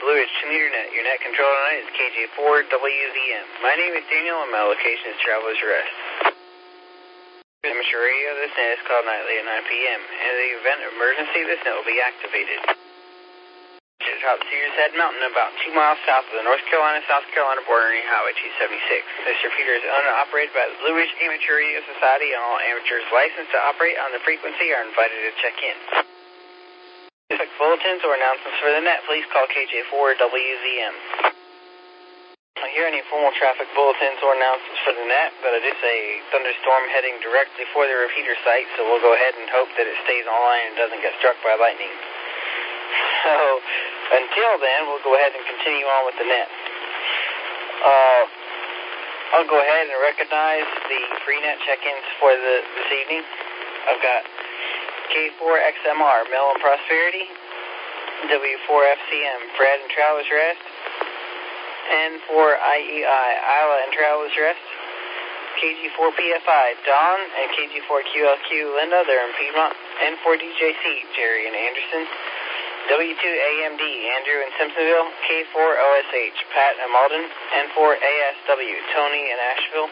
Blue Ridge 2-meter net. Your net control tonight is KJ4WZM. My name is Daniel and my location is Traveler's Rest. Amateur radio, this net is called nightly at 9 p.m. In the event of emergency, this net will be activated. Top Cedars Head Mountain, about 2 miles south of the North Carolina-South Carolina border near Highway 276. This repeater is owned and operated by the Blue Ridge Amateur Radio Society, and all amateurs licensed to operate on the frequency are invited to check in. Traffic bulletins or announcements for the net, please call KJ4WZM. I hear any formal traffic bulletins or announcements for the net, but it is a thunderstorm heading directly for the repeater site, so we'll go ahead and hope that it stays online and doesn't get struck by lightning. So, until then, we'll go ahead and continue on with the net. I'll go ahead and recognize the free net check-ins for this evening. I've got K4XMR, Mel and Prosperity, W4FCM, Fred and Traveler's Rest, N4IEI, Isla and Traveler's Rest, KG4PFI, Dawn, and KG4QLQ, Linda, they're in Piedmont, N4DJC, Jerry and Anderson, W2AMD, Andrew in Simpsonville, K4OSH, Pat and Malden, N4ASW, Tony in Asheville,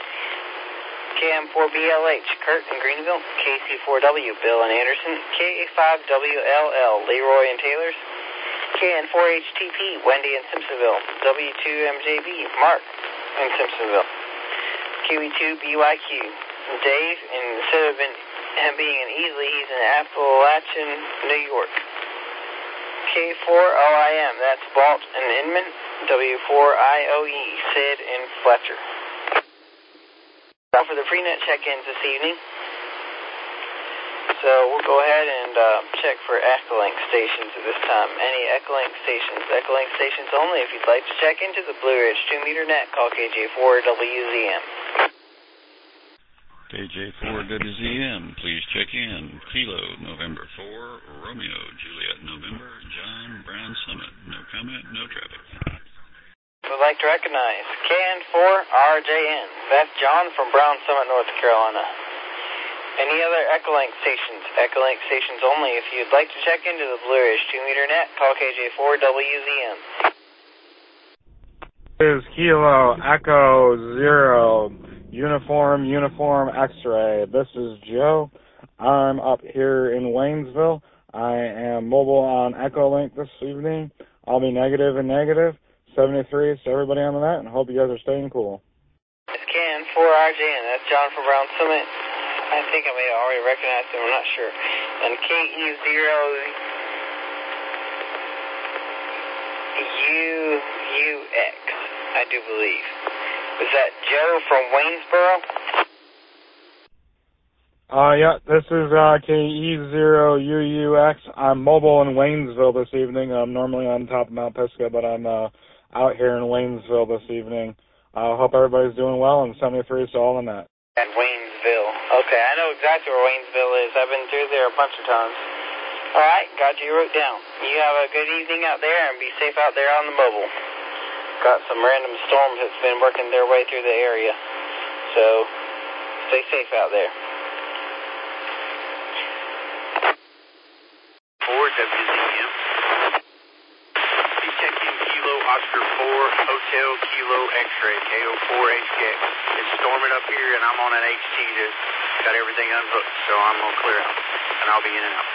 KM4BLH, Kurt in Greenville, KC4W, Bill and Anderson, KA5WLL, Leroy and Taylors, KN4HTP, Wendy in Simpsonville, W2MJB, Mark in Simpsonville, QE2BYQ, Dave, and instead of him being in Easley, he's in Appalachian, New York. K4OIM, that's Walt and Inman, W4IOE, Sid and Fletcher. Now for the pre-net check-ins this evening. So we'll go ahead and check for Echolink stations at this time. Any Echolink stations only. If you'd like to check into the Blue Ridge 2-meter net, call KJ4WZM. KJ4WZM, please check in. Kilo, November 4, Romeo, Juliet, November, John, Brown Summit. No comment, no traffic. Would like to recognize KN4RJN. That's John from Brown Summit, North Carolina. Any other Echolink stations? Echolink stations only. If you'd like to check into the Blue Ridge 2-meter net, call KJ4WZM. This is Kilo Echo Zero Uniform X-ray. This is Joe. I'm up here in Waynesville. I am mobile on Echolink this evening. I'll be negative and negative. 73 to everybody on the net, and hope you guys are staying cool. It's KN4RJN. That's John from Brown Summit. I think I may have already recognized him. I'm not sure. And KE0UX, I do believe. Was that Joe from Waynesboro? Yeah, this is KE0UUX. I'm mobile in Waynesville this evening. I'm normally on top of Mount Pisgah, but I'm out here in Waynesville this evening. Hope everybody's doing well, and 73 to all in that. At Waynesville. Okay, I know exactly where Waynesville is. I've been through there a bunch of times. All right, got you wrote down. You have a good evening out there, and be safe out there on the mobile. Got some random storms that's been working their way through the area. So, stay safe out there. 4WZM. Be checking Kilo Oscar 4, Hotel Kilo X-ray, KO4HX. It's storming up here, and I'm on an HT that got everything unhooked, so I'm going to clear out, and I'll be in and out.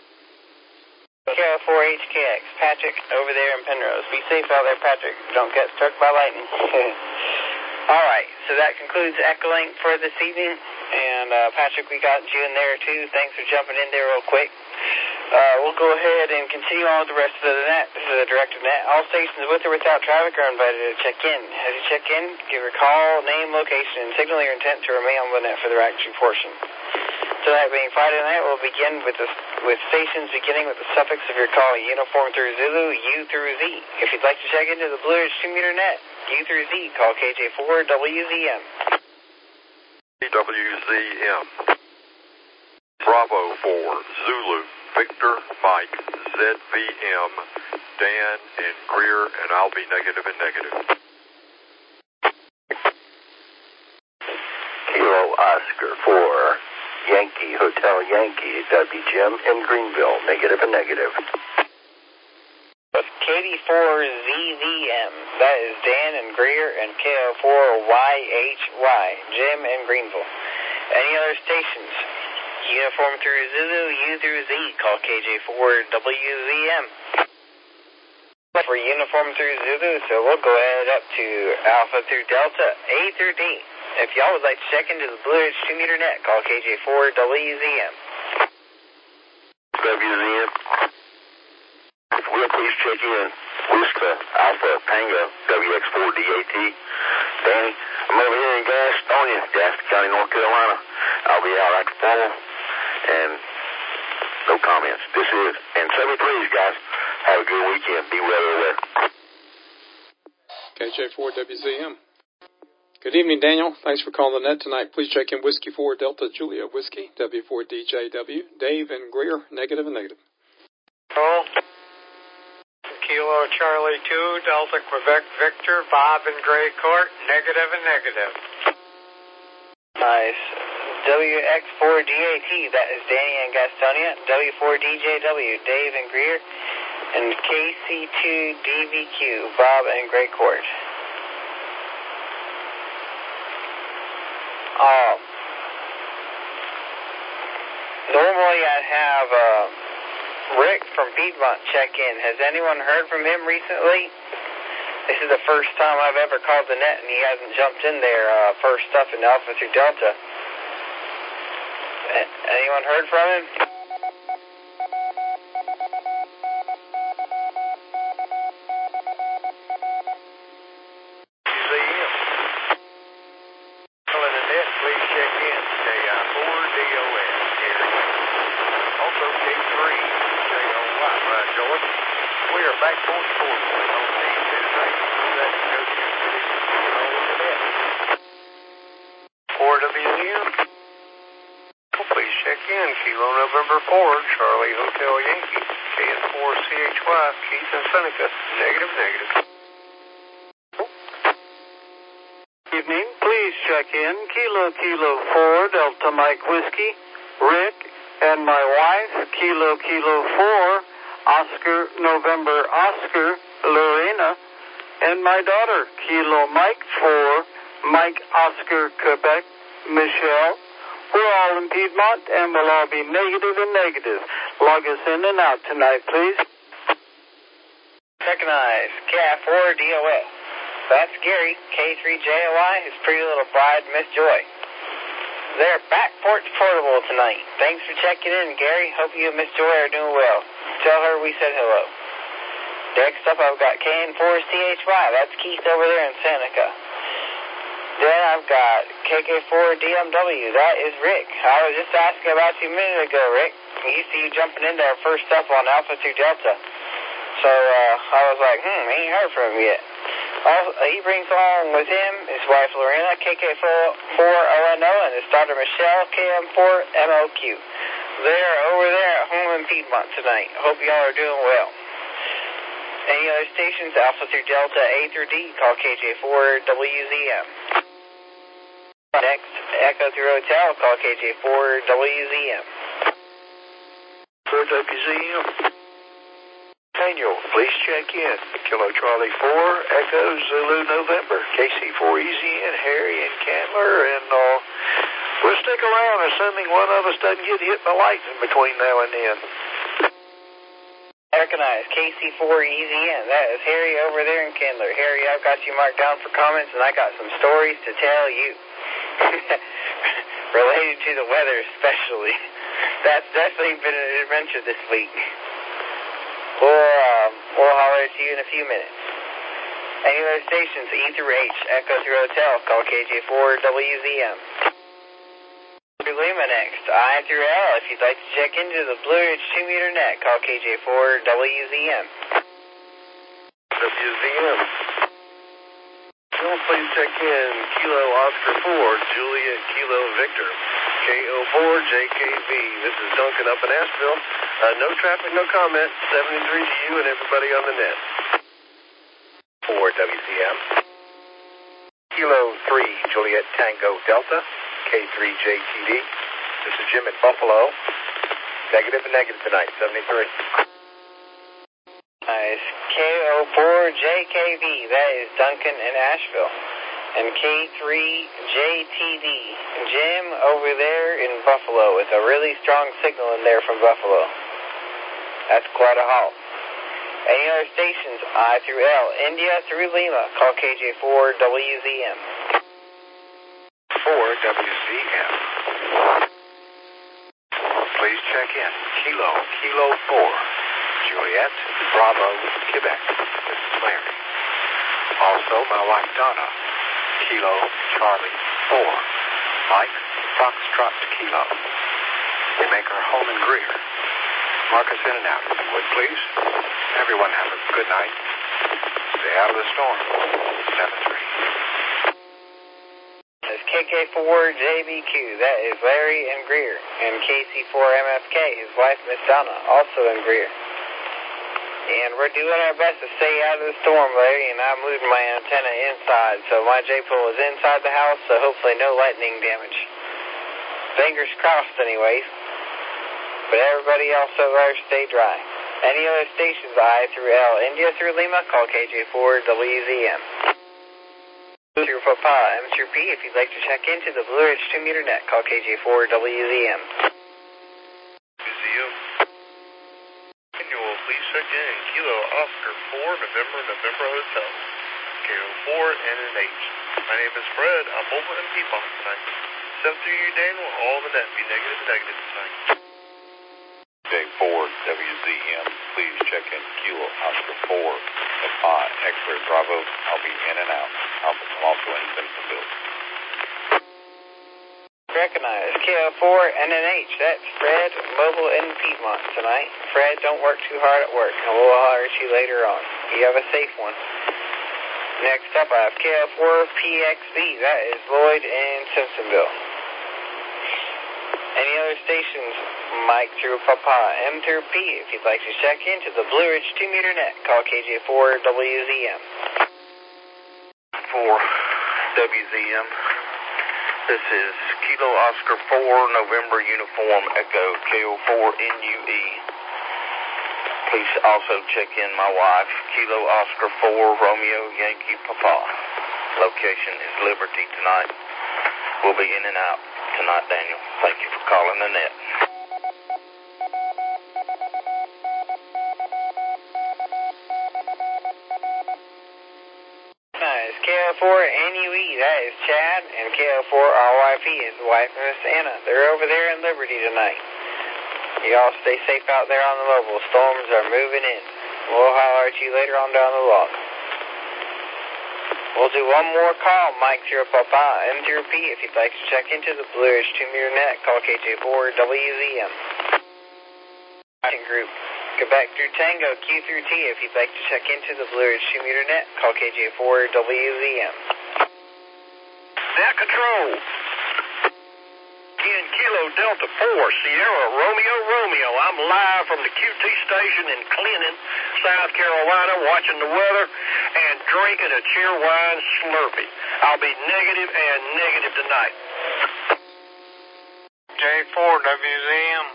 KO4HKX, Patrick over there in Penrose. Be safe out there, Patrick. Don't get struck by lightning. All right, so that concludes Echolink for this evening. And Patrick, we got you in there too. Thanks for jumping in there real quick. We'll go ahead and continue on with the rest of the net. This is a directed net. All stations with or without traffic are invited to check in. As you check in, give your call, name, location, and signal your intent to remain on the net for the action portion. Tonight being Friday night, we'll begin with stations beginning with the suffix of your call, uniform through Zulu, U through Z. If you'd like to check into the Blue Ridge 2-meter net, U through Z, call KJ4WZM. WZM. Bravo 4, Zulu, Victor, Mike, ZVM, Dan, and Greer, and I'll be negative and negative. Kilo Oscar 4, Yankee Hotel Yankee, that'd be Jim in Greenville, negative and negative. KD4ZVM. That is Dan and Greer, and KO4YHY, Jim and Greenville. Any other stations? Uniform through Zulu, U through Z, call KJ4WZM. For uniform through Zulu, so we'll go ahead up to Alpha through Delta, A through D. If y'all would like to check into the Blue Ridge 2-meter net, call KJ4WZM. WZM. Will please check in. Whisker, Alpha, Tango, WX4DAT. Danny, I'm over here in Gastonia, Gaston County, North Carolina. I'll be out after 4, and no comments. This is, and 73s, guys. Have a good weekend. Be weather aware. KJ4WZM. Good evening, Daniel. Thanks for calling the net tonight. Please check in Whiskey 4 Delta Julia Whiskey, W4DJW, Dave and Greer, negative and negative. Call. Kilo Charlie 2, Delta Quebec Victor, Bob and Gray Court, negative and negative. Nice. WX4DAT, that is Danny and Gastonia. W4DJW, Dave and Greer. And KC2DVQ, Bob and Gray Court. Normally I'd have Rick from Piedmont check in. Has anyone heard from him recently? This is the first time I've ever called the net and he hasn't jumped in there first up in Alpha through Delta. Anyone heard from him? Calling the net, please check in. KI4DOS, Gary. Also K3, JOY, right, George? We are back 44 on D2 tonight. That negotiation is on the net. 4WZM. Please check in. Kilo November 4, Charlie Hotel Yankee. KN4CHY, Keith and Seneca. Negative, negative. Evening, please check in. Kilo 4, Delta Mike Whiskey, Rick, and my wife, Kilo 4, Oscar November Oscar, Lorena, and my daughter, Kilo Mike 4, Mike Oscar Quebec, Michelle. We're all in Piedmont, and we'll all be negative and negative. Log us in and out tonight, please. Recognize KI4DOS. That's Gary, K3JOI, his pretty little bride, Miss Joy. They're back porch portable tonight. Thanks for checking in, Gary. Hope you and Miss Joy are doing well. Tell her we said hello. Next up, I've got KN4CHY. That's Keith over there in Seneca. Then I've got KK4DMW. That is Rick. I was just asking about you a minute ago, Rick. You see you jumping in there first up on Alpha through Delta. So I was like, I ain't heard from him yet. He brings along with him his wife Lorena, KK4ONO, and his daughter Michelle, KM4MOQ. They're over there at home in Piedmont tonight. Hope y'all are doing well. Any other stations, Alpha through Delta, A through D, call KJ4WZM. Next, Echo through Hotel, call KJ4WZM. 4WZM. Daniel, please check in. Kilo Charlie 4, Echo Zulu November, KC4EZN, Harry and Candler, and we'll stick around assuming one of us doesn't get hit by lightning between now and then. Recognize KC4EZN. That is Harry over there in Candler. Harry, I've got you marked down for comments, and I got some stories to tell you. Related to the weather especially. That's definitely been an adventure this week. We'll holler at you in a few minutes. Any other stations, E through H, Echo through Hotel, call KJ4WZM. Through Lima next, I through L. If you'd like to check into the Blue Ridge 2-meter net, call KJ4WZM. WZM. Please check in Kilo Oscar 4, Juliet Kilo Victor, KO4JKV. This is Duncan up in Asheville. No traffic, no comment. 73 to you and everybody on the net. 4WZM. Kilo 3, Juliet Tango Delta, K3JTD. This is Jim at Buffalo. Negative and negative tonight, 73. Nice. is KO4JKV, that is Duncan in Asheville. And K3JTD, Jim over there in Buffalo, with a really strong signal in there from Buffalo. That's quite a haul. Any other stations, I through L, India through Lima, call KJ4WZM. 4WZM. Please check in. Kilo 4. Juliet, Bravo, Quebec. This is Larry. Also, my wife Donna. Kilo, Charlie, 4. Mike, Foxtrot, Kilo. We make our home in Greer. Mark us in and out, if you would, please. Everyone have a good night. Stay out of the storm. 7-3. That's KK4JBQ, that is Larry in Greer. And KC4MFK, his wife Miss Donna, also in Greer. And we're doing our best to stay out of the storm, Larry, and I moved my antenna inside, so my J-pole is inside the house, so hopefully no lightning damage. Fingers crossed, anyways. But everybody else over there, stay dry. Any other stations, I through L, India through Lima, call KJ4WZM. Through Papa, M through P, if you'd like to check into the Blue Ridge 2-meter net, call KJ4WZM. Please check in Kilo Oscar 4, November Hotel. KO4 NNH. My name is Fred. I'm over in Piedmont tonight. 7 through you, Daniel. All the net be negative tonight. J4WZM. Please check in Kilo Oscar 4. Papa X-ray Bravo. I'll be in and out. I'm also in Simpsonville. Recognize KO4 NNH. That's Fred, mobile in Piedmont tonight. Fred, don't work too hard at work, and we'll holler at you later on. You have a safe one. Next up, I have KO4PXB. That is Lloyd in Simpsonville. Any other stations, Mike through Papa, M through P. If you'd like to check into the Blue Ridge 2-meter net, call KJ4WZM. 4WZM. This is Kilo Oscar 4, November Uniform Echo, KO4NUE. Please also check in my wife, Kilo Oscar 4, Romeo Yankee Papa. Location is Liberty tonight. We'll be in and out tonight, Daniel. Thank you for calling the net. Nice. KO4NUE, that is Chad, and KO4RYP is the wife of Miss Anna. They're over there in Liberty tonight. You all stay safe out there on the mobile. Storms are moving in. We'll holler at you later on down the log. We'll do one more call, Mike through Papa, M through P. If you'd like to check into the Blue Ridge 2-meter net, call KJ4WZM. Group. Quebec through Tango, Q through T. If you'd like to check into the Blue Ridge 2-meter net, call KJ4WZM. Net control. 10 Kilo Delta 4, Sierra Romeo. I'm live from the QT station in Clinton, South Carolina, watching the weather and drinking a Cheerwine Slurpee. I'll be negative tonight. J4WZM.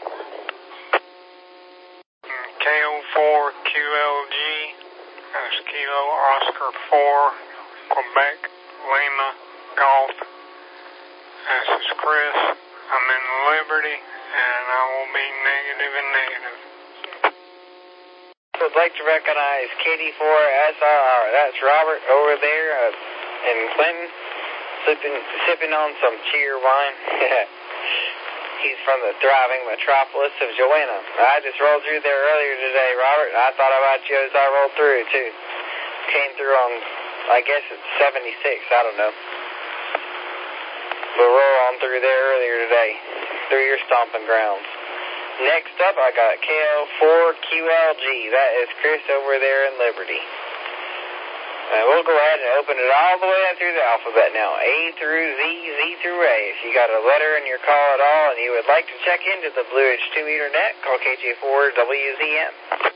KO4QLG. That's Kilo Oscar 4, Quebec, Lima, Golf. This is Chris. I'm in Liberty, and I will be negative. I would like to recognize KD4SRR. That's Robert over there in Clinton, sipping on some cheer wine. He's from the thriving metropolis of Joanna. I just rolled through there earlier today, Robert, and I thought about you as I rolled through, too. Came through on, I guess it's 76, I don't know. We'll roll on through there earlier today, through your stomping grounds. Next up, I got KO4QLG. That is Chris over there in Liberty. And we'll go ahead and open it all the way up through the alphabet now. A through Z, Z through A. If you got a letter in your call at all and you would like to check into the Blue Ridge 2-meter net, call KJ4WZM.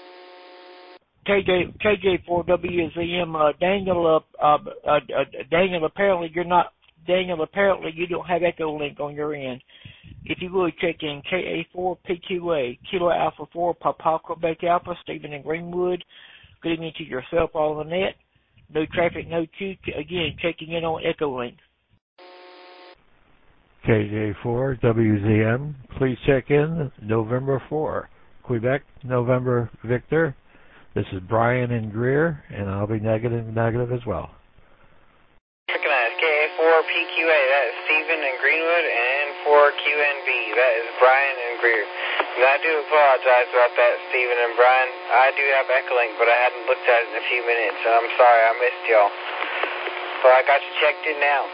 KJ4WZM, Daniel, apparently you don't have Echo Link on your end. If you would, check in KA4PQA, Kilo Alpha 4, Papa Quebec Alpha, Stephen in Greenwood. putting into yourself all on the net. No traffic, no queue. Again, checking in on Echolink. KJ4 WZM, please check in November 4. Quebec, November Victor. This is Brian in Greer, and I'll be negative as well. Recognize KA4PQA, that is Stephen in Greenwood, and 4QNB, that is Brian in Greer. And I do apologize about that, Stephen and Brian. I do have Echolink, but I hadn't looked at it in a few minutes, and I'm sorry I missed y'all. But I got you checked in now.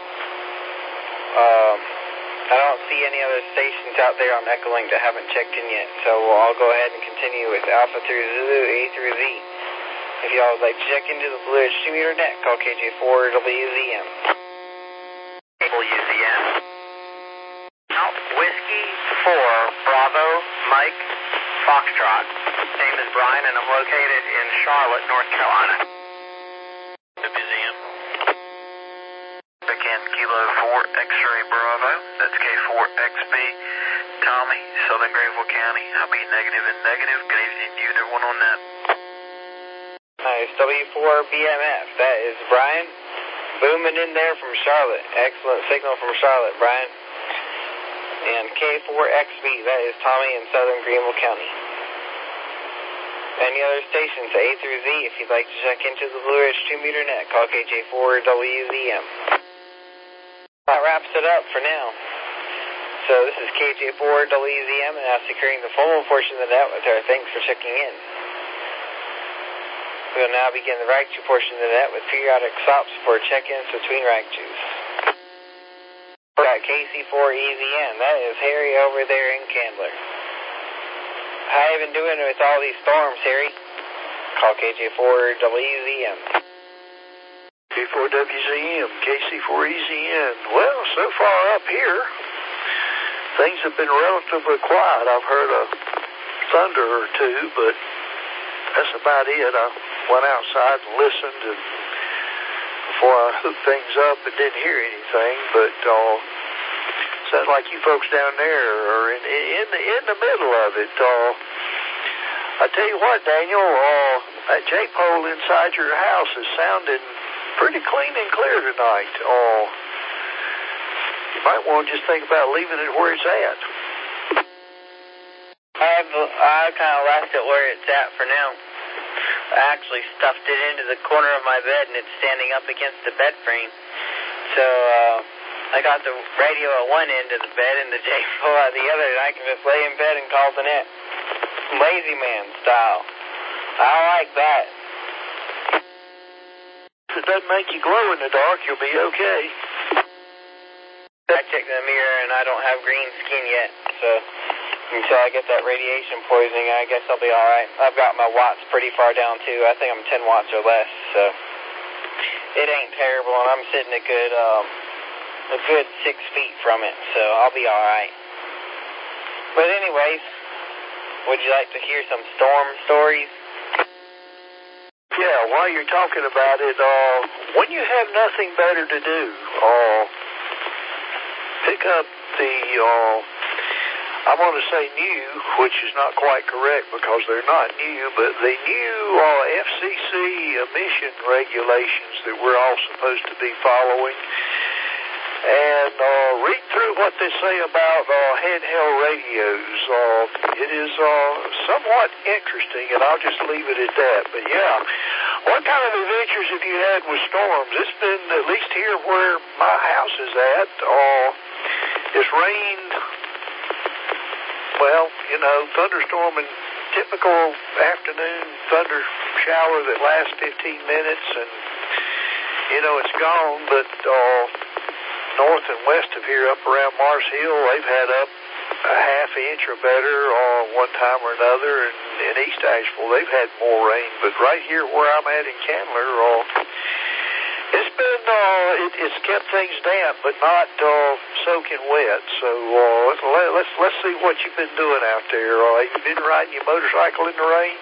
I don't see any other stations out there on Echolink that haven't checked in yet, so I'll go ahead and continue with Alpha through Zulu, A through Z. If y'all would like to check into the Blue Ridge 2-meter net, call KJ4WZM. WZM. Whiskey 4, Bravo, Mike, Foxtrot. Name is Brian, and I'm located in Charlotte, North Carolina. WZM. Again, Kilo 4, X-ray Bravo. That's K4XB. Tommy, Southern Greenville County. I'll be negative and negative. Good evening to you and everyone on that. Nice, W4BMF. That is Brian. Booming in there from Charlotte. Excellent signal from Charlotte, Brian. And K4XB, that is Tommy in Southern Greenville County. Any other stations, A through Z, if you'd like to check into the Blue Ridge 2-meter net, call KJ4WZM. That wraps it up for now. So this is KJ4WZM, and now securing the formal portion of the net with our thanks for checking in. We'll now begin the RAG 2 portion of the net with periodic stops for check-ins between RAG 2s. We've got KC4EZN, that is Harry over there in Candler. How you been doing with all these storms, Harry? Call KJ4WZM. K4WZM, KC4EZN. Well, so far up here, things have been relatively quiet. I've heard a thunder or two, but that's about it. I went outside and listened, and before I hooked things up and didn't hear anything, but sounds like you folks down there are in the middle of it. I tell you what, Daniel, that J-pole inside your house is sounding pretty clean and clear tonight. You might want to just think about leaving it where it's at. I kind of left it where it's at for now. I actually stuffed it into the corner of my bed, and it's standing up against the bed frame. So I got the radio at one end of the bed and the J-pole at the other, and I can just lay in bed and call the net. Lazy man style. I like that. If it doesn't make you glow in the dark, you'll be okay. I checked in the mirror, and I don't have green skin yet, so until I get that radiation poisoning, I guess I'll be alright. I've got my watts pretty far down, too. I think I'm 10 watts or less, so it ain't terrible, and I'm sitting a good 6 feet from it, so I'll be alright. But anyways, would you like to hear some storm stories? Yeah, while you're talking about it, when you have nothing better to do, pick up the, I want to say new, which is not quite correct because they're not new, but the new FCC emission regulations that we're all supposed to be following. And read through what they say about handheld radios. It is somewhat interesting, and I'll just leave it at that. But yeah, what kind of adventures have you had with storms? It's been, at least here where my house is at, it's rained, well, thunderstorm and typical afternoon thunder shower that lasts 15 minutes, and, it's gone, but north and west of here, up around Mars Hill, they've had up a half inch or better one time or another, and in East Asheville, they've had more rain. But right here where I'm at in Candler, it's been, it's kept things damp, but not soaking wet. So let's see what you've been doing out there. Have you been riding your motorcycle in the rain?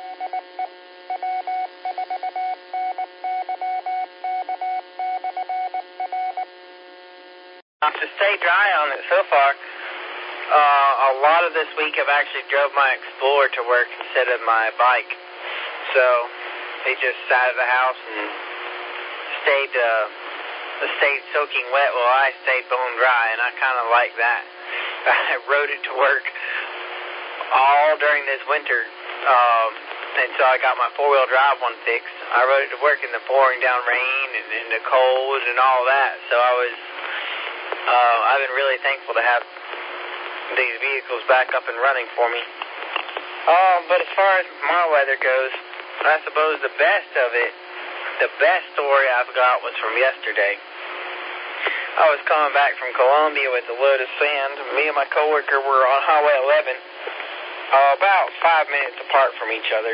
To stay dry on it so far, a lot of this week I've actually drove my Explorer to work instead of my bike. So they just sat at the house and stayed soaking wet while I stayed bone dry, and I kind of like that. I rode it to work all during this winter until I got my four-wheel drive one fixed. I rode it to work in the pouring down rain and in the cold and all that, so I've been really thankful to have these vehicles back up and running for me. But as far as my weather goes, I suppose the best story I've got was from yesterday. I was coming back from Columbia with a load of sand. Me and my coworker were on Highway 11, about 5 minutes apart from each other.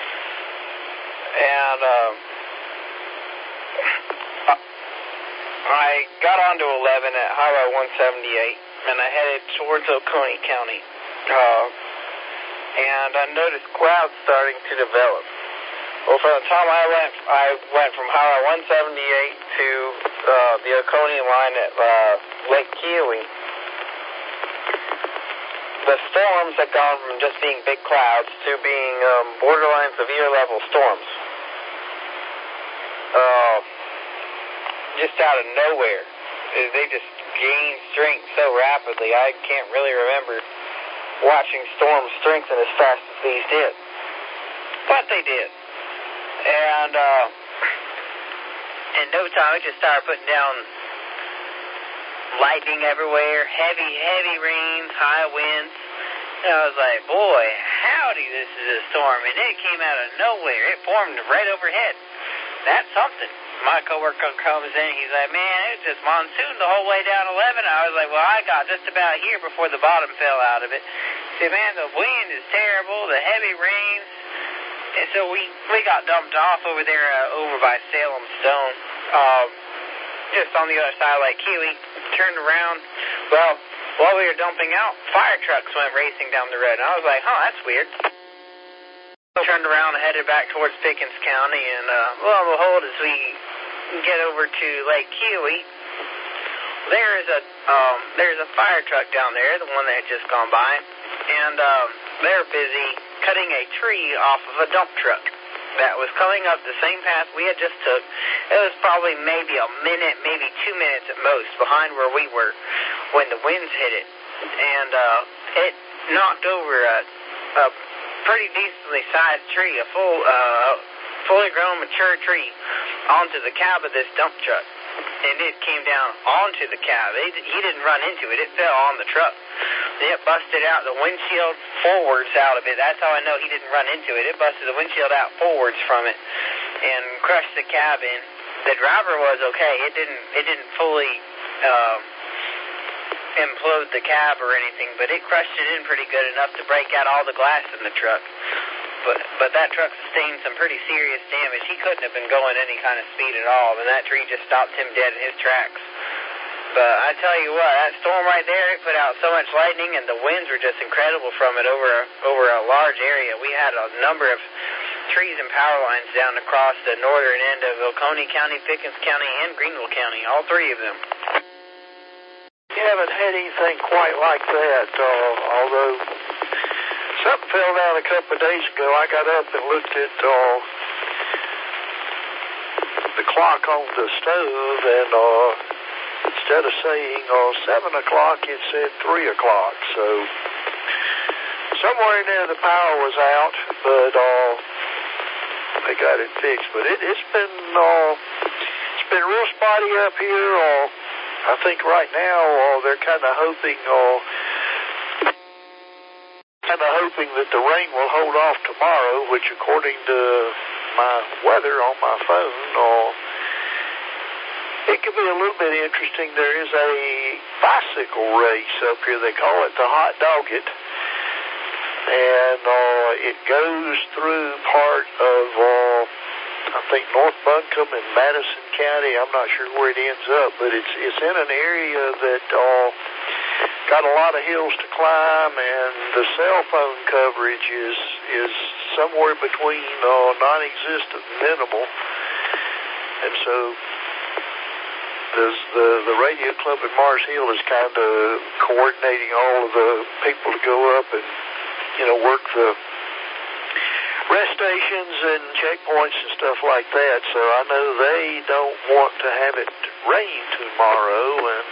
And I got onto 11 at Highway 178, and I headed towards Oconee County. And I noticed clouds starting to develop. Well, from the time I went from Highway 178 to the Oconee line at Lake Keowee, the storms had gone from just being big clouds to being borderline severe level storms. Just out of nowhere. They just gained strength so rapidly. I can't really remember watching storms strengthen as fast as these did. But they did. And in no time, it just started putting down lightning everywhere, heavy rains, high winds. And I was like, boy, howdy, this is a storm. And it came out of nowhere. It formed right overhead. That's something. My coworker comes in, he's like, man, it was just monsoon the whole way down 11. I was like, well, I got just about here before the bottom fell out of it. He said, man, the wind is terrible, the heavy rains. And so we got dumped off over there over by Salem Stone, just on the other side of Lake Keowee. Turned around. Well, while we were dumping out, fire trucks went racing down the road. And I was like, huh, that's weird. Turned around and headed back towards Pickens County, and lo and behold, as we get over to Lake Keowee, there's a fire truck down there, the one that had just gone by, and they're busy cutting a tree off of a dump truck that was coming up the same path we had just took. It was probably maybe a minute, maybe 2 minutes at most behind where we were when the winds hit it, and it knocked over a pretty decently sized tree, a fully grown, mature tree, onto the cab of this dump truck. And it came down onto the cab. He didn't run into it. It fell on the truck. It busted out the windshield forwards out of it. That's how I know he didn't run into it. It busted the windshield out forwards from it and crushed the cab in. The driver was okay. It didn't fully implode the cab or anything, but it crushed it in pretty good enough to break out all the glass in the truck. But that truck sustained some pretty serious damage. He couldn't have been going any kind of speed at all, and that tree just stopped him dead in his tracks. But I tell you what, that storm right there, it put out so much lightning, and the winds were just incredible from it over a large area. We had a number of trees and power lines down across the northern end of Oconee County, Pickens County, and Greenville County, all three of them. You haven't had anything quite like that, although something fell down a couple of days ago. I got up and looked at the clock on the stove, and instead of saying 7 o'clock, it said 3 o'clock. So somewhere in there the power was out, but they got it fixed. But it's been real spotty up here. I think right now they're kind of hoping that the rain will hold off tomorrow, which according to my weather on my phone, it could be a little bit interesting. There is a bicycle race up here. They call it the Hot Dog It. And it goes through part of, I think, North Buncombe and Madison County. I'm not sure where it ends up, but it's in an area that got a lot of hills to climb, and the cell phone coverage is somewhere between non-existent and minimal. And so the radio club at Mars Hill is kind of coordinating all of the people to go up and work the rest stations and checkpoints and stuff like that. So I know they don't want to have it rain tomorrow, and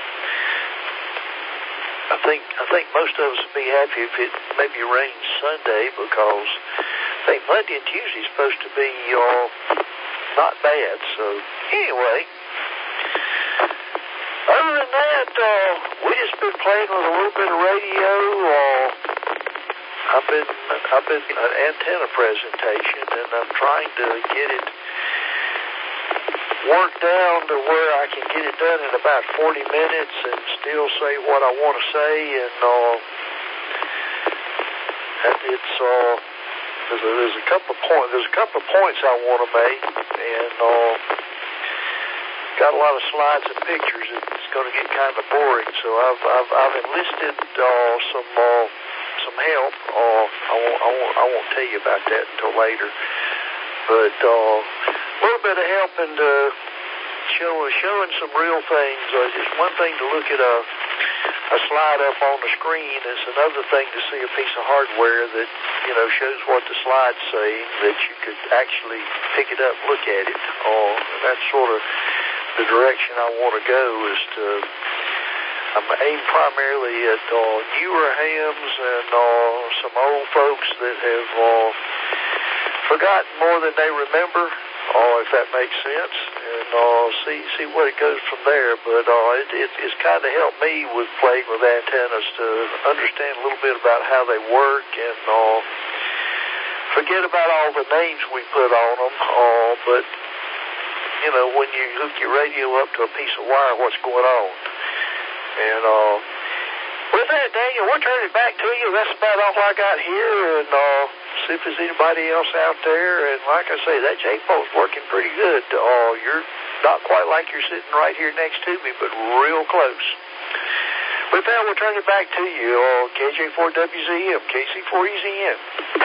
I think most of us would be happy if it maybe rains Sunday, because I think Monday and Tuesday is supposed to be not bad. So anyway, other than that, we just been playing with a little bit of radio. I've been an antenna presentation, and I'm trying to get it worked down to where I can get it done in about 40 minutes and still say what I want to say. And it's there's a couple of points I want to make, and got a lot of slides and pictures. It's going to get kind of boring, so I've enlisted some help. I won't tell you about that until later, but a little bit of help and showing some real things. It's one thing to look at a slide up on the screen. It's another thing to see a piece of hardware that shows what the slide's saying, that you could actually pick it up and look at it. And that's sort of the direction I want to go. I'm aimed primarily at newer hams and some old folks that have forgotten more than they remember, if that makes sense, and see what it goes from there. But it's kind of helped me with playing with antennas to understand a little bit about how they work, and forget about all the names we put on them. But when you hook your radio up to a piece of wire, what's going on? And with that, Daniel, we'll turn it back to you. That's about all I got here, and see if there's anybody else out there. And like I say, that J-pole's working pretty good. You're not quite like you're sitting right here next to me, but real close. With that, we'll turn it back to you. KJ4WZM, KC4EZM.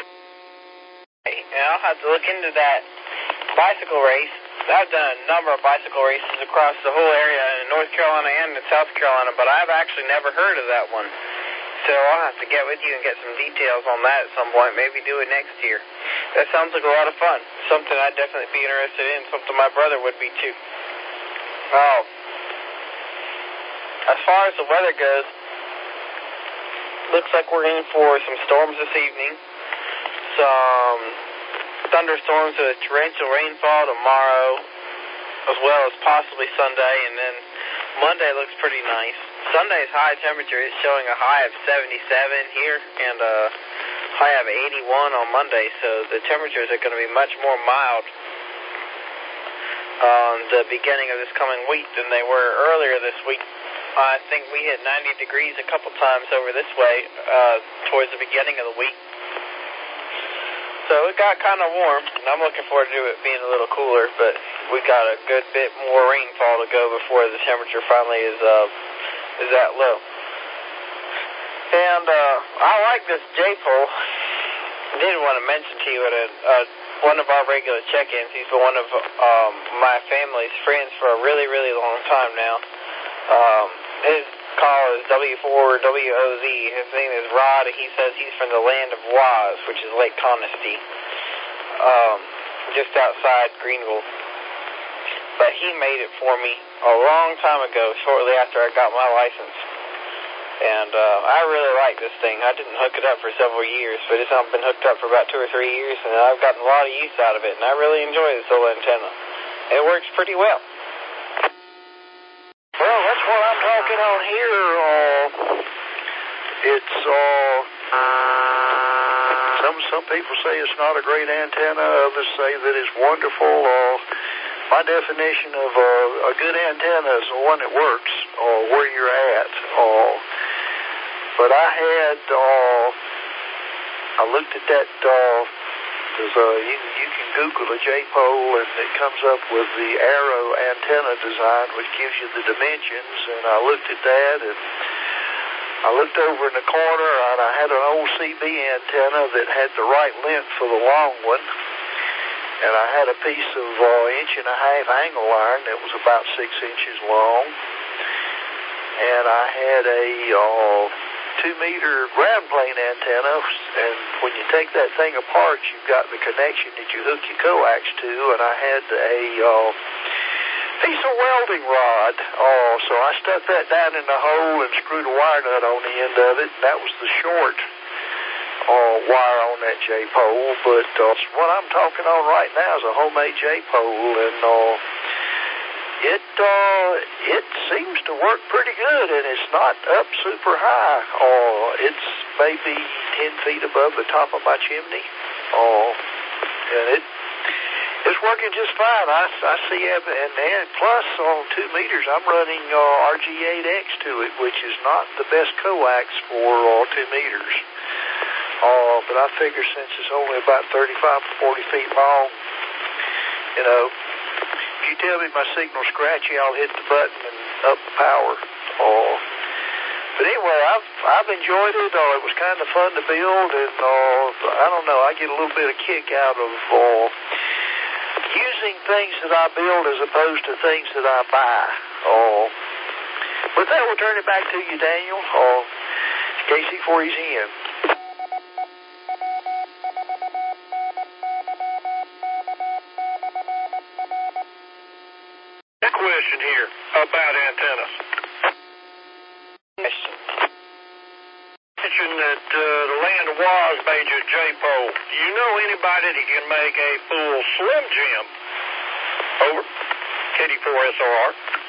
And I'll have to look into that bicycle race. I've done a number of bicycle races across the whole area in North Carolina and in South Carolina, but I've actually never heard of that one. So I'll have to get with you and get some details on that at some point, maybe do it next year. That sounds like a lot of fun. Something I'd definitely be interested in, something my brother would be too. As far as the weather goes, looks like we're in for some storms this evening. Some thunderstorms with torrential rainfall tomorrow, as well as possibly Sunday, and then Monday looks pretty nice. Sunday's high temperature is showing a high of 77 here and a high of 81 on Monday, so the temperatures are going to be much more mild on the beginning of this coming week than they were earlier this week. I think we hit 90 degrees a couple times over this way towards the beginning of the week. So it got kind of warm, and I'm looking forward to it being a little cooler, but we got a good bit more rainfall to go before the temperature finally is that low. And I like this J-pole. I did want to mention to you at one of our regular check-ins. He's been one of my family's friends for a really, really long time now. His call is W4WOZ. His name is Rod, and he says he's from the land of Waz, which is Lake Conisty, just outside Greenville. But he made it for me a long time ago, shortly after I got my license. And I really like this thing. I didn't hook it up for several years, but it's been hooked up for about 2 or 3 years, and I've gotten a lot of use out of it, and I really enjoy this little antenna. It works pretty well. Well, that's what I'm talking on here. It's some people say it's not a great antenna. Others say that it's wonderful. My definition of a good antenna is the one that works where you're at. But I looked at that. You can Google a J-pole, and it comes up with the Arrow antenna design, which gives you the dimensions. And I looked at that, and I looked over in the corner, and I had an old CB antenna that had the right length for the long one. And I had a piece of 1.5 inch angle iron that was about 6 inches long. And I had a 2-meter ground plane antenna, and when you take that thing apart, you've got the connection that you hook your coax to, and I had a piece of welding rod, so I stuck that down in the hole and screwed a wire nut on the end of it, and that was the short wire on that J-pole, but what I'm talking on right now is a homemade J-pole, and it seems to work pretty good, and it's not up super high. It's maybe 10 feet above the top of my chimney, and it's working just fine. I see it, and plus on 2 meters, I'm running RG8X to it, which is not the best coax for 2 meters. But I figure since it's only about 35 or 40 feet long, you know, if you tell me my signal's scratchy, I'll hit the button and up the power. But anyway, I've enjoyed it. It was kind of fun to build, and I don't know, I get a little bit of kick out of using things that I build as opposed to things that I buy. With that, we'll turn it back to you, Daniel. KC4EZN. Question here about antennas. Question. Mentioned that the Land of Woz made you a J-pole. Do you know anybody that can make a full Slim Jim? Over. KD4SOR.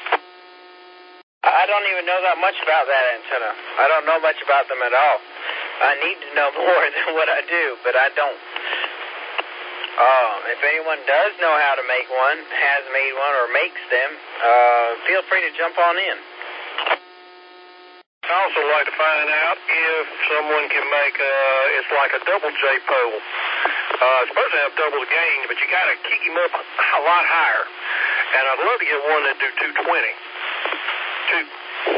I don't even know that much about that antenna. I don't know much about them at all. I need to know more than what I do, but I don't. If anyone does know how to make one, has made one, or makes them, feel free to jump on in. I'd also like to find out if someone can make it's like a double J-pole. It's supposed to have double the gain, but you got to kick him up a lot higher. And I'd love to get one that do 220.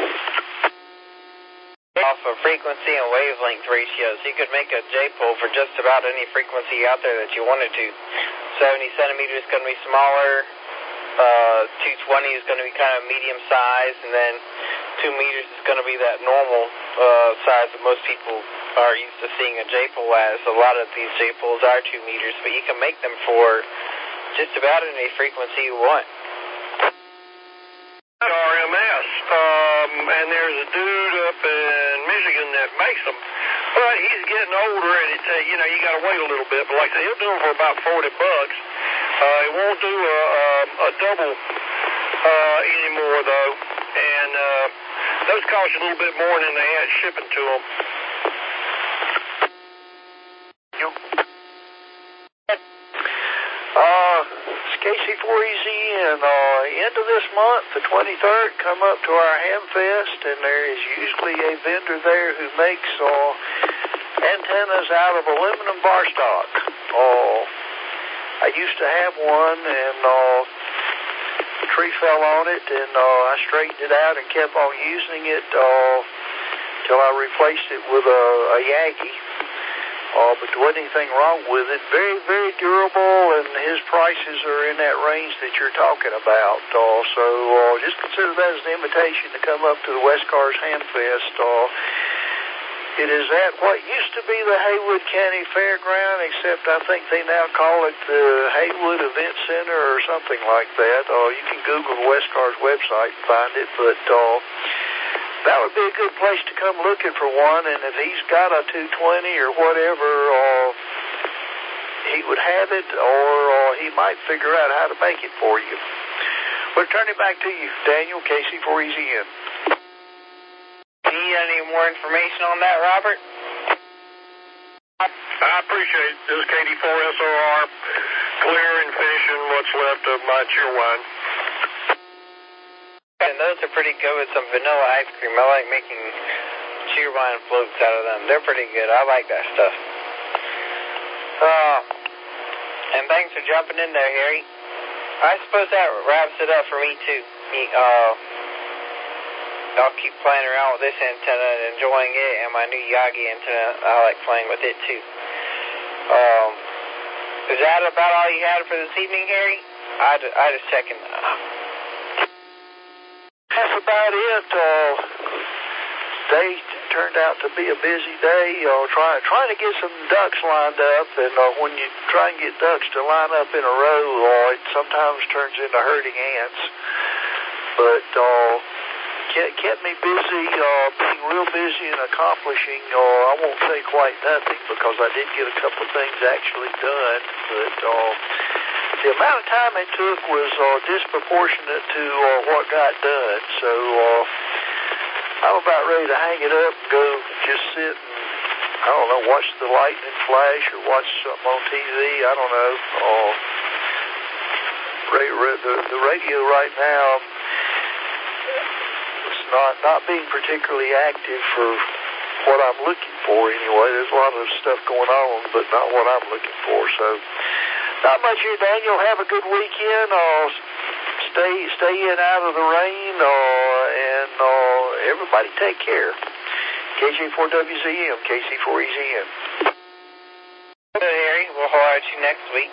Off of frequency and wavelength ratios, you could make a J-pole for just about any frequency out there that you wanted to. 70 centimeters is going to be smaller, 220 is going to be kind of medium size, and then 2 meters is going to be that normal size that most people are used to seeing a J-pole as. A lot of these J-poles are 2 meters, but you can make them for just about any frequency you want. RMS, and there's a dude up in Michigan that makes them, but he's getting older, and it's you got to wait a little bit. But like I said, he'll do them for about $40. He won't do a double anymore though, and those cost you a little bit more than they had shipping to them. KC4EZN, end of this month, the 23rd, come up to our Hamfest, and there is usually a vendor there who makes antennas out of aluminum bar stock. I used to have one, and a tree fell on it, and I straightened it out and kept on using it till I replaced it with a Yagi. But there wasn't anything wrong with it. Very, very durable, and his prices are in that range that you're talking about. So just consider that as an invitation to come up to the West Cars Hamfest. It is at what used to be the Haywood County Fairground, except I think they now call it the Haywood Event Center or something like that. You can Google the West Cars website and find it, but that would be a good place to come looking for one, and if he's got a 220 or whatever, he would have it, or he might figure out how to make it for you. We'll turn it back to you, Daniel, KC4EZN. Do you need any more information on that, Robert? I appreciate it. This is KD4SOR, clear and finishing what's left of my cheerwine. And those are pretty good with some vanilla ice cream. I like making cheerwine floats out of them. They're pretty good. I like that stuff. And thanks for jumping in there, Harry. I suppose that wraps it up for me, too. I'll keep playing around with this antenna and enjoying it, and my new Yagi antenna, I like playing with it, too. Is that about all you had for this evening, Harry? I just checking. That's about it. They turned out to be a busy day, trying to get some ducks lined up, and when you try and get ducks to line up in a row, it sometimes turns into herding ants. But kept me busy, being real busy and accomplishing, I won't say quite nothing, because I did get a couple of things actually done, but the amount of time it took was disproportionate to what got done. So I'm about ready to hang it up and go just sit and, I don't know, watch the lightning flash or watch something on TV. I don't know. The radio right now is not being particularly active for what I'm looking for anyway. There's a lot of stuff going on, but not what I'm looking for. So not much here, Daniel. Have a good weekend. Stay in out of the rain, and everybody take care. KJ4WZM, KC4EZM. Hello, Harry. We'll holler at you next week.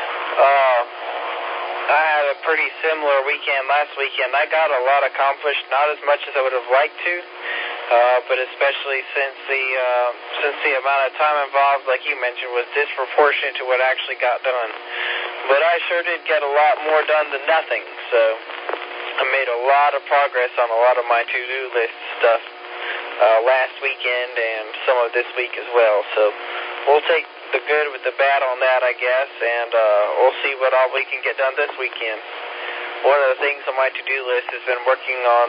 I had a pretty similar weekend last weekend. I got a lot accomplished, not as much as I would have liked to, but especially since the amount of time involved, like you mentioned, was disproportionate to what actually got done. But I sure did get a lot more done than nothing, so I made a lot of progress on a lot of my to-do list stuff last weekend and some of this week as well. So we'll take the good with the bad on that, I guess, and we'll see what all we can get done this weekend. One of the things on my to-do list has been working on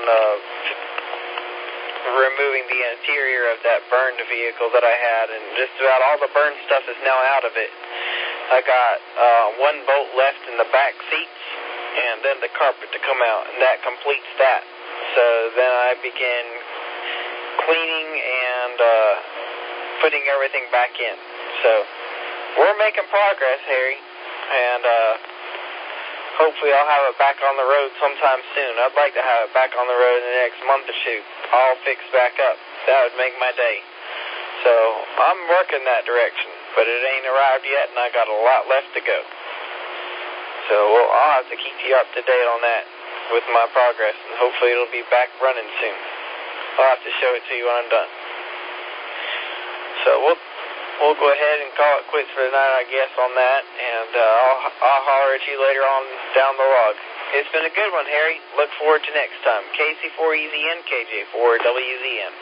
removing the interior of that burned vehicle that I had, and just about all the burned stuff is now out of it. I got one bolt left in the back seats, and then the carpet to come out, and that completes that. So then I begin cleaning and putting everything back in. So we're making progress, Harry, and hopefully I'll have it back on the road sometime soon. I'd like to have it back on the road in the next month or two, all fixed back up. That would make my day. So I'm working that direction, but it ain't arrived yet, and I got a lot left to go. So I'll have to keep you up to date on that with my progress, and hopefully it'll be back running soon. I'll have to show it to you when I'm done. So we'll go ahead and call it quits for tonight, I guess, on that, and I'll holler at you later on down the log. It's been a good one, Harry. Look forward to next time. KC4EZN, KJ4WZM.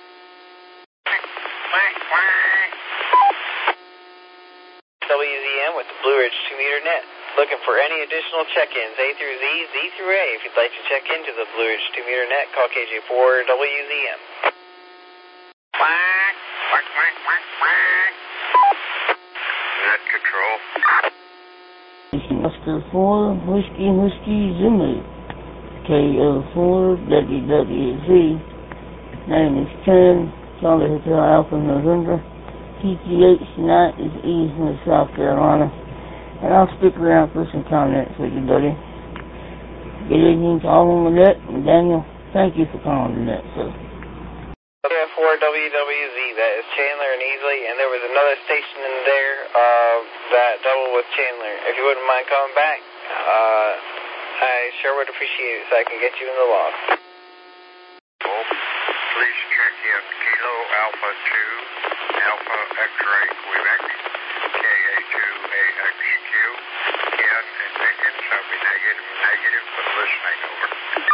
WZM with the Blue Ridge 2-meter net. Looking for any additional check-ins, A through Z, Z through A. If you'd like to check into the Blue Ridge 2-meter net, call KJ4WZM. Net control. Oscar 4, Whiskey Zulu. KO4WWZ. Name is 10, Charlie Hotel Alpha November. PTH tonight is Eastern, South Carolina. And I'll stick around for some comments with you, buddy. Good evening to all on the net, and Daniel, thank you for calling the net, sir. 4WWZ, that is Chandler and Easley, and there was another station in there that doubled with Chandler. If you wouldn't mind coming back, I sure would appreciate it so I can get you in the log. Please check in Kilo Alpha 2, Alpha X-Ray Quebec, KA2AXQ. Ken in Pickens, I'll be negative, but listening over.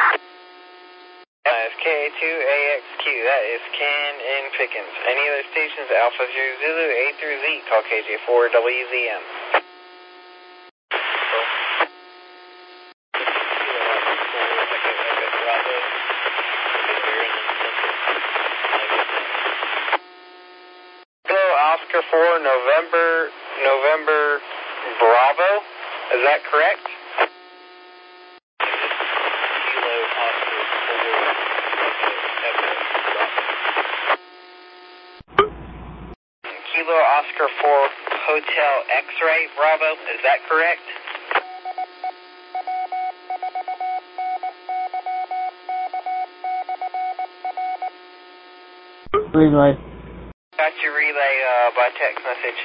It's KA2AXQ, that is Ken in Pickens. Any other stations, Alpha 0 Zulu, A through Z, call KJ4WZM. Oscar 4, November, Bravo, is that correct? Kilo Oscar 4, Hotel X-Ray, Bravo, is that correct? Relay. Got your relay by text message.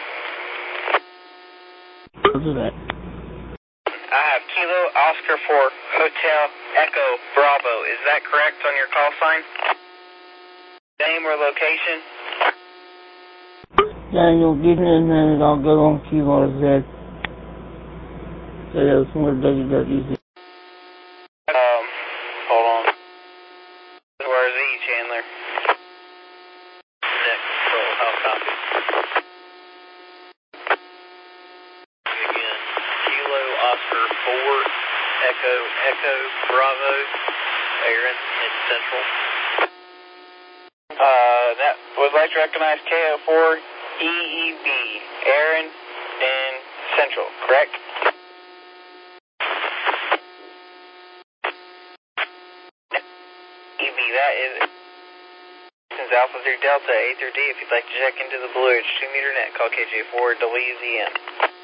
Roger that. I have Kilo Oscar 4, Hotel Echo, Bravo. Is that correct on your call sign? Name or location? Daniel, give me a minute. I'll go on QRZ. So for WWZ. Hold on. QRZ, Chandler. Next control, how copy? Again, Kilo Oscar 4, Echo, Bravo, Aaron in Central. That would like to recognize KO4 EEB, Aaron in Central, correct? EB, that is since Alpha through Delta, A through D. If you'd like to check into the Blue Ridge 2-meter net, call KJ4 WZM.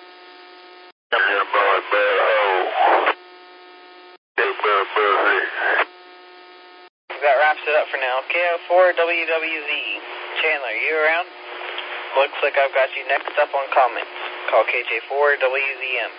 That wraps it up for now. KO4 WWZ. Chandler, you around? Looks like I've got you next up on comments. Call KJ4 WZM.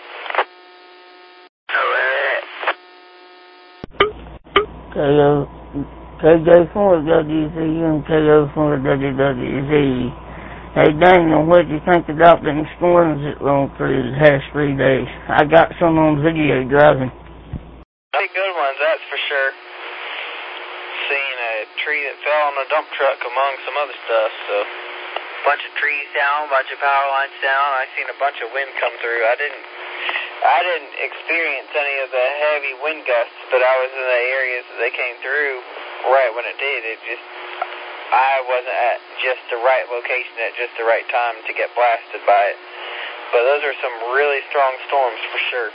KJ4 WZM, KO4 WWZ. Hey Daniel, what do you think about them storms that rolled through the past 3 days? I got some on video driving. Pretty good ones, that's for sure. Seen a tree that fell on a dump truck among some other stuff, so a bunch of trees down, a bunch of power lines down. I seen a bunch of wind come through. I didn't experience any of the heavy wind gusts, but I was in the areas that they came through right when it did. I wasn't at just the right location at just the right time to get blasted by it. But those are some really strong storms for sure.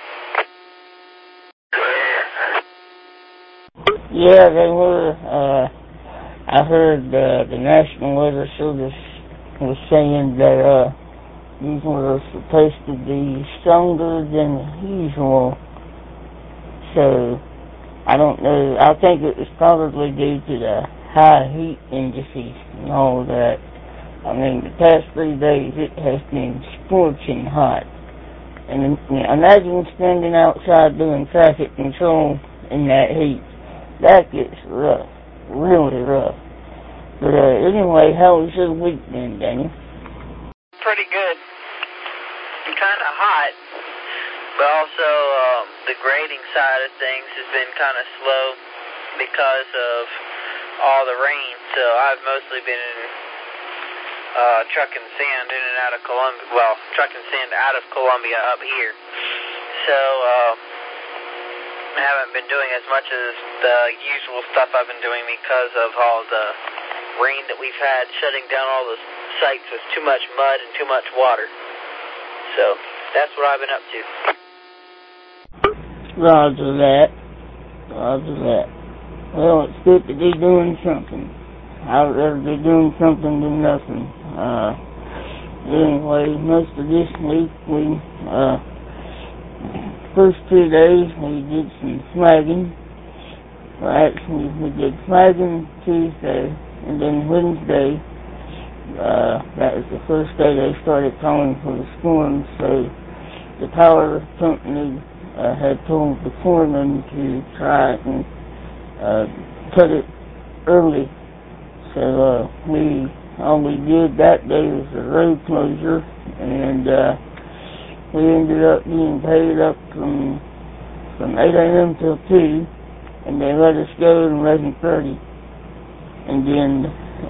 Yeah, they were. I heard the National Weather Service was saying that these were supposed to be stronger than usual. So, I don't know. I think it was probably due to the high heat indices and all that. I mean, the past 3 days it has been scorching hot. And imagine standing outside doing traffic control in that heat. That gets rough, really rough. But anyway, how was your week then, Daniel? Pretty good. Kind of hot, but also the grading side of things has been kind of slow because of all the rain. So I've mostly been trucking sand in and out of Columbia. Well, trucking sand out of Columbia up here. So I haven't been doing as much as the usual stuff I've been doing because of all the rain that we've had, shutting down all the sites with too much mud and too much water. So that's what I've been up to. Roger that. Well, it's good to be doing something. I'd rather be doing something than nothing. Anyway, most of this week first 2 days we did some flagging. Well, actually, we did flagging Tuesday, and then Wednesday, that was the first day they started calling for the storm, so the power company had told the foreman to try and cut it early. So all we did that day was a road closure, and we ended up being paid up from 8 a.m. till 2, and they let us go at 11:30. And then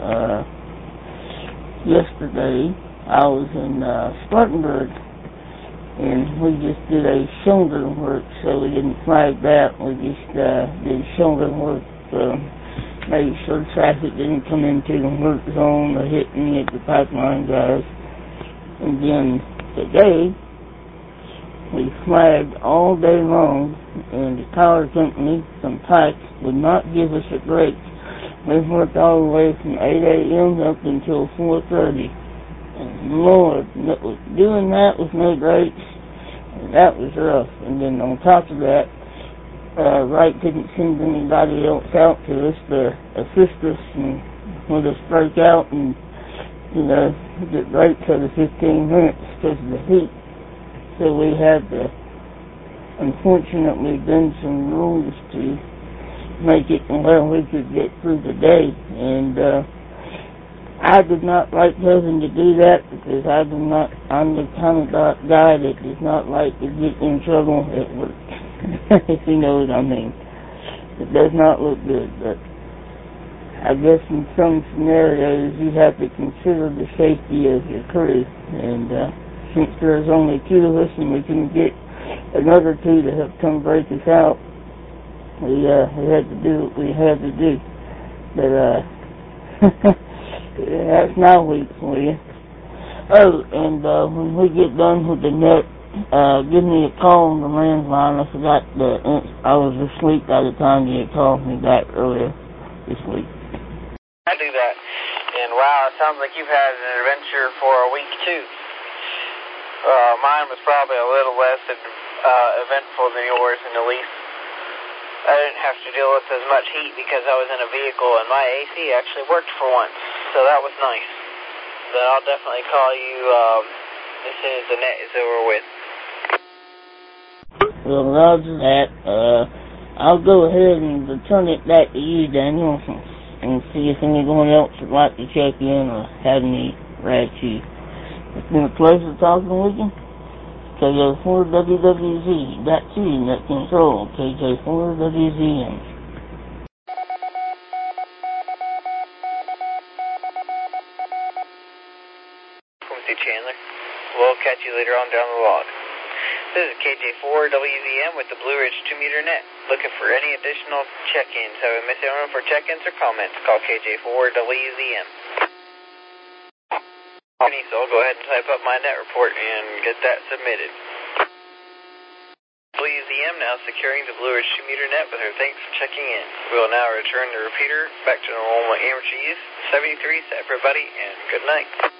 yesterday I was in Spartanburg, and we just did a shoulder work, so we didn't flag that. We just did shoulder work, made sure traffic didn't come into the work zone or hit any of the pipeline guys. And then today we flagged all day long, and the power company from Pike would not give us a break. We worked all the way from 8 a.m. up until 4:30. And Lord, doing that with no breaks, that was rough. And then on top of that, Wright couldn't send anybody else out to us to assist us and let us break out and, get breaks every 15 minutes because of the heat. So we had to, unfortunately, bend some rules to make it where we could get through the day. And I did not like having to do that because I'm the kind of guy that does not like to get in trouble at work, if you know what I mean. It does not look good, but I guess in some scenarios you have to consider the safety of your crew, and since there's only two of us and we couldn't get another two to help come break us out, we had to do what we had to do. But that's my week for you. Oh, and when we get done with the net, give me a call on the landline. I was asleep by the time you had called me back earlier this week. I do that. And wow, it sounds like you've had an adventure for a week too. Mine was probably a little less eventful than yours, and at least I didn't have to deal with as much heat because I was in a vehicle and my AC actually worked for once. So that was nice. But I'll definitely call you as soon as the net is over with. Well, roger that. I'll go ahead and return it back to you, Daniel, and see if anyone else would like to check in or have any ratchet. It's been a pleasure talking with you. KJ4WWZ, back to you, net control, KJ4WZM. Chandler. We'll catch you later on down the log. This is KJ4WZM with the Blue Ridge 2-meter net. Looking for any additional check-ins. Have a missing one for check-ins or comments? Call KJ4WZM. So I'll go ahead and type up my net report and get that submitted. WZM now securing the Blue Ridge 2-meter net with her thanks for checking in. We will now return the repeater back to normal amateur use. 73 set, everybody, and good night.